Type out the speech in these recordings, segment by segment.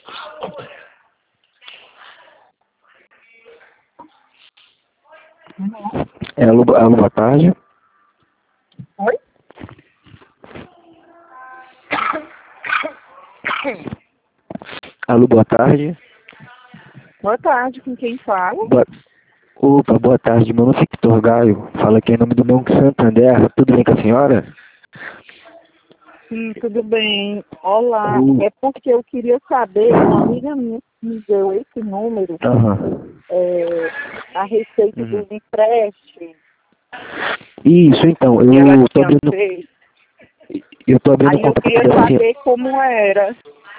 Alô, boa tarde. Oi? Alô, boa tarde. Boa tarde, com quem fala? Opa, boa tarde. Meu nome é Victor Gaio. Fala aqui em nome do Banco Santander. Tudo bem com a senhora? Sim, tudo bem. Olá, Uh. é porque eu queria saber, uma amiga minha me deu esse número Aham. a respeito Uhum. do empréstimo Isso, então. que ela Eu tô tinha abrindo, feito. eu tô abrindo Aí eu conta aqui queria da senhora. saber como era.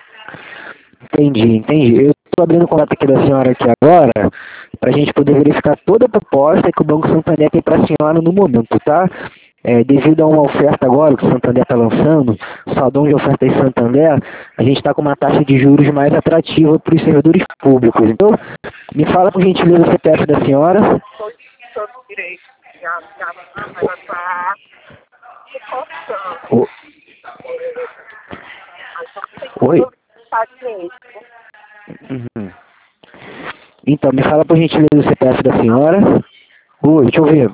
Entendi. Eu tô abrindo conta aqui da senhora aqui agora, pra gente poder verificar toda a proposta que o Banco Santander tem pra senhora no momento, tá? Devido a uma oferta agora que o Santander está lançando, o saldão de oferta em Santander, a gente está com uma taxa de juros mais atrativa para os servidores públicos. Então, me fala por gentileza o CPF da senhora. Estou digitando direito. Ela está se coçando. O- Aí só tem Oi? que digitar direito. Uhum. Então, me fala por gentileza o CPF da senhora. Oi, deixa eu ver.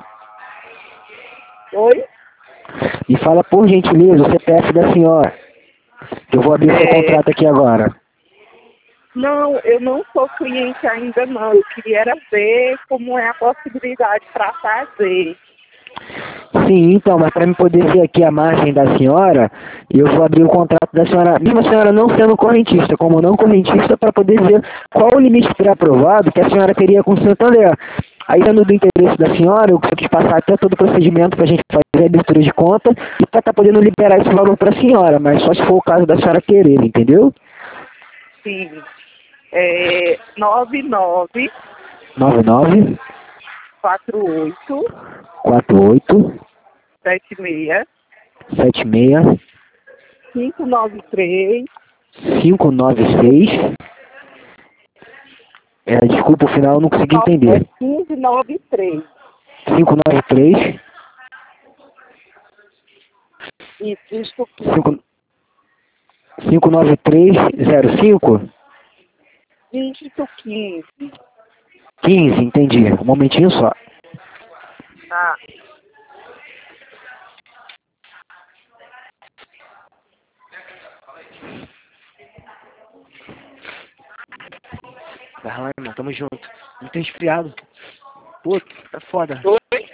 Oi? Me fala por gentileza o CPF da senhora. Que eu vou abrir o seu contrato aqui agora. Não, eu não sou cliente ainda não. Eu queria era ver como é a possibilidade para fazer. Sim, então, mas para me poder ver aqui a margem da senhora, eu vou abrir o contrato da senhora, mesmo a senhora não sendo correntista, como não correntista, para poder ver qual o limite pré-aprovado que a senhora teria com o Santander. Aí, sendo do interesse da senhora, eu quis passar até todo o procedimento para a gente fazer a abertura de conta e para estar podendo liberar esse valor para a senhora, mas só se for o caso da senhora querer, entendeu? Sim. 99 99 48 48 76 76 593 596. Desculpa, o final eu não consegui entender. 1593. 593 Isso, dígito 59305 dígito 15. 15, entendi. Um momentinho só. Tá. Vai lá, irmão, tamo junto. Muito resfriado. Puta, tá foda. Oi?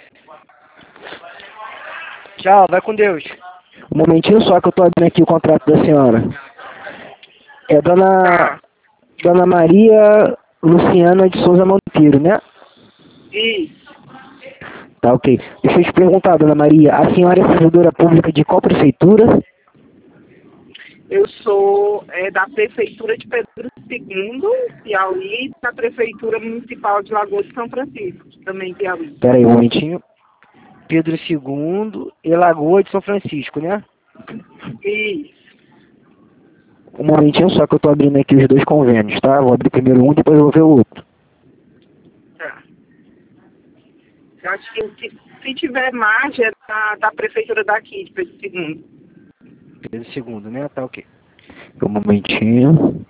Tchau, vai com Deus. Um momentinho só que eu tô abrindo aqui o contrato da senhora. É Tá. Dona Maria Luciana de Souza Monteiro, né? Isso. Tá, ok. Deixa eu te perguntar, Dona Maria, a senhora é servidora pública de qual prefeitura? Eu sou da Prefeitura de Pedro II, Piauí, e da Prefeitura Municipal de Lagoa de São Francisco, também Piauí. Pera aí, um momentinho. Pedro II e Lagoa de São Francisco, né? Isso. Um momentinho só que eu tô abrindo aqui os dois convênios, tá? Vou abrir primeiro um, depois eu vou ver o outro. Tá. Eu acho que se tiver margem é da Prefeitura daqui, de Pedro II. Pedro II, né? Tá, ok. Um momentinho.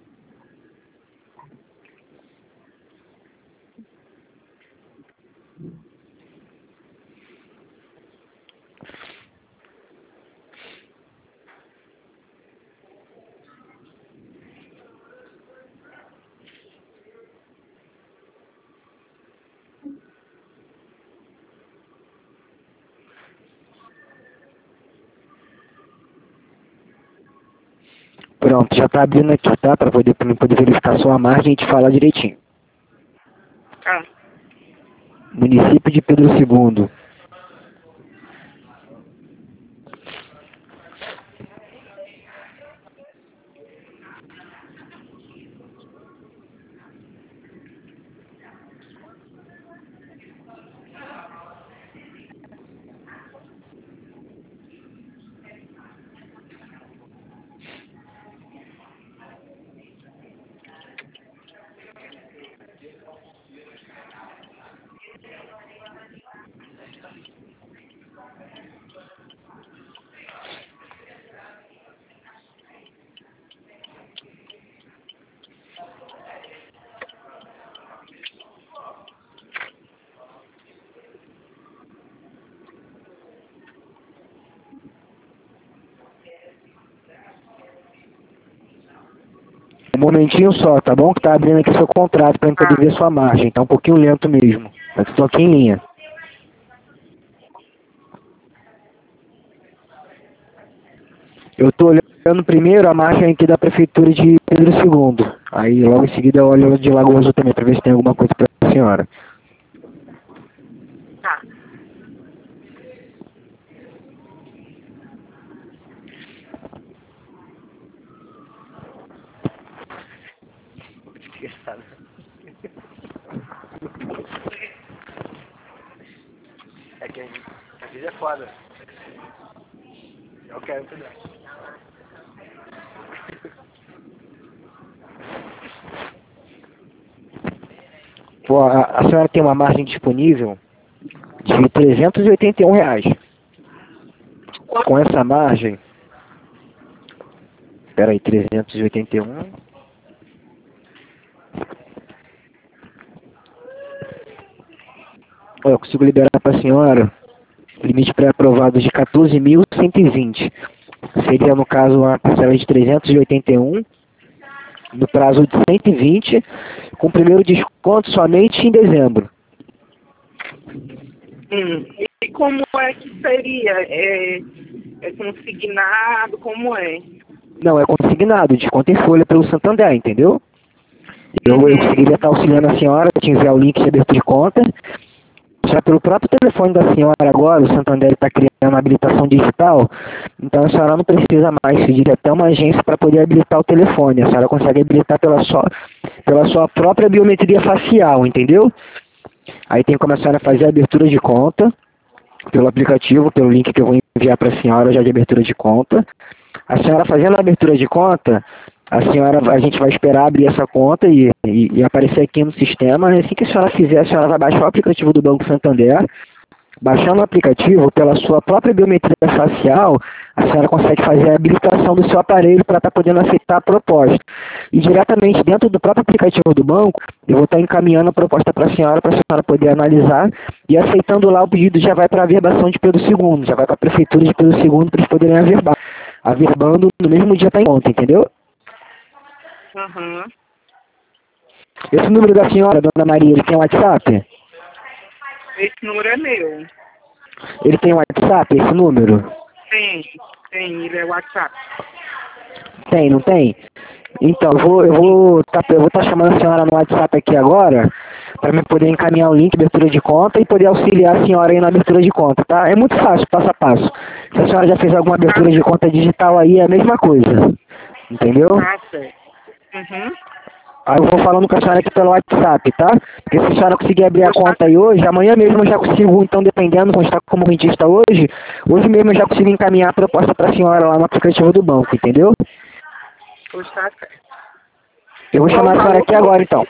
Pronto, já tá abrindo aqui, tá? Pra mim poder verificar só a margem e te falar direitinho. Ah, Município de Pedro II. Um momentinho só, tá bom? Que tá abrindo aqui seu contrato pra eu poder ver sua margem. Tá um pouquinho lento mesmo. Mas estou aqui em linha. Eu tô olhando primeiro a margem aqui da prefeitura de Pedro II. Aí logo em seguida eu olho de Lagoa Azul também pra ver se tem alguma coisa pra senhora. Tá. É que a vida é foda. Eu quero tudo. Pô, a senhora tem uma margem disponível de R$ 381. Com essa margem... Espera aí, 381... Eu consigo liberar para a senhora limite pré-aprovado de 14.120. Seria, no caso, uma parcela de 381, no prazo de 120, com o primeiro desconto somente em dezembro. E como é que seria? É consignado? Como é? Não, é consignado, desconto em folha pelo Santander, entendeu? Eu conseguiria estar auxiliando a senhora, te enviar o link de abertura de conta. Já pelo próprio telefone da senhora agora, o Santander está criando uma habilitação digital, então a senhora não precisa mais pedir até uma agência para poder habilitar o telefone. A senhora consegue habilitar pela sua própria biometria facial, entendeu? Aí tem como a senhora fazer a abertura de conta pelo aplicativo, pelo link que eu vou enviar para a senhora já de abertura de conta. A senhora fazendo a abertura de conta, a gente vai esperar abrir essa conta e aparecer aqui no sistema. Assim que a senhora fizer, a senhora vai baixar o aplicativo do Banco Santander. Baixando o aplicativo, pela sua própria biometria facial, a senhora consegue fazer a habilitação do seu aparelho para estar podendo aceitar a proposta. E diretamente dentro do próprio aplicativo do banco, eu vou estar encaminhando a proposta para a senhora poder analisar, e aceitando lá o pedido já vai para a averbação de Pedro II, já vai para a prefeitura de Pedro II para eles poderem averbar. Averbando no mesmo dia está em conta, entendeu? Uhum. Esse número da senhora, Dona Maria, ele tem WhatsApp? Esse número é meu. Ele tem WhatsApp, esse número? Tem, ele é WhatsApp. Tem, não tem? Então, eu vou estar chamando a senhora no WhatsApp aqui agora, para me poder encaminhar o link de abertura de conta e poder auxiliar a senhora aí na abertura de conta, tá? É muito fácil, passo a passo. Se a senhora já fez alguma abertura de conta digital aí, é a mesma coisa. Entendeu? Ah, certo. Uhum. Aí eu vou falando com a senhora aqui pelo WhatsApp, tá? Porque se a senhora conseguir abrir a conta aí hoje, amanhã mesmo eu já consigo, então, dependendo, como está como rentista hoje mesmo eu já consigo encaminhar a proposta para a senhora lá no aplicativo do banco, entendeu? Tá certo. Eu vou chamar a senhora aqui agora, então.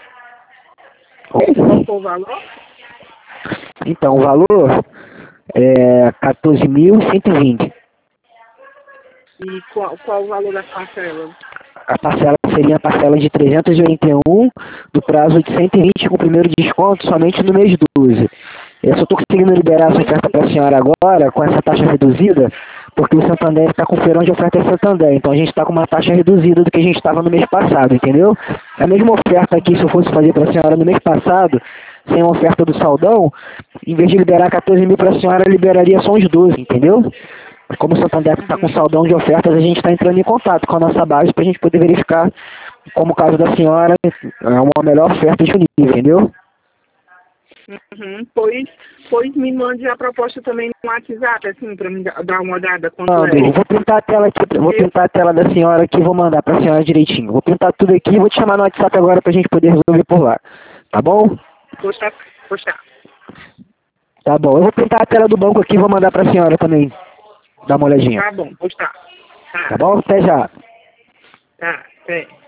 Qual foi o valor? Então, o valor é 14.120. E qual o valor das parcelas? A parcela seria a parcela de 381, do prazo de 120, com o primeiro desconto somente no mês 12. Eu só estou conseguindo liberar essa oferta para a senhora agora, com essa taxa reduzida, porque o Santander está com o feirão de oferta Santander. Então a gente está com uma taxa reduzida do que a gente estava no mês passado, entendeu? A mesma oferta aqui, se eu fosse fazer para a senhora no mês passado, sem a oferta do saldão, em vez de liberar 14 mil para a senhora, eu liberaria só uns 12, entendeu? Como o Santander está com saldão de ofertas, a gente está entrando em contato com a nossa base para a gente poder verificar, como o caso da senhora, é uma melhor oferta disponível, entendeu? Uhum. Pois me mande a proposta também no WhatsApp, assim, para me dar uma olhada quanto Eu vou printar a tela aqui, vou printar a tela da senhora aqui e vou mandar para a senhora direitinho. Vou printar tudo aqui e vou te chamar no WhatsApp agora para a gente poder resolver por lá. Tá bom? Poxa. Tá bom. Eu vou printar a tela do banco aqui e vou mandar para a senhora também. Dá uma olhadinha. Tá bom, pois tá. Tá bom? Até já. Tá, até.